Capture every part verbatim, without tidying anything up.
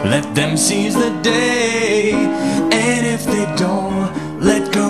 Let them seize the day, and if they don't let go,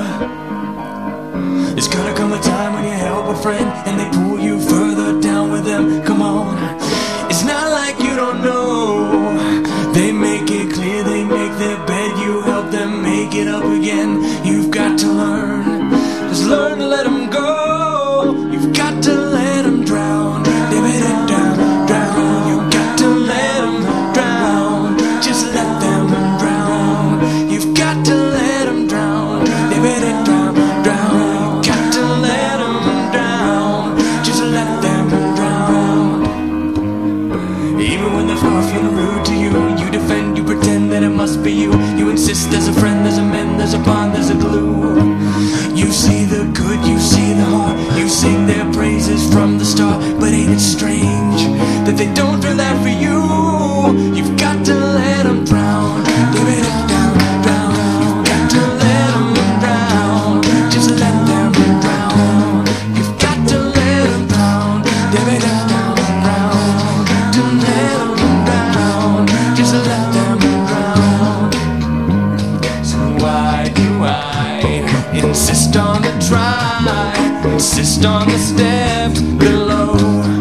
there's gonna come a time when you help a friend and they pull you further down with them. Come on, it's not like you don't know. They make it clear, they make their bed, you help them make it up again. You've got to learn, just learn to let them go. You've got to let them drown, live it down, drown. You've got to let them drown, just let them drown. You've got to let them drown, live it down, drown. You've got to let them drown, just let them drown. Even when they're far from rude to you, you defend, you pretend that it must be you. You insist there's a friend, there's a mend, there's a bond, there's a glue. You see the good, you see the heart, you sing their praises from the start. But ain't it strange that they don't do that for you? You've got to let them drown, live it down, drown. You've got to let them drown, just let them drown. You've got to let them drown, live it down, drown. To let them drown, just let them drown. So why do I insist on the try, insist on the steps below?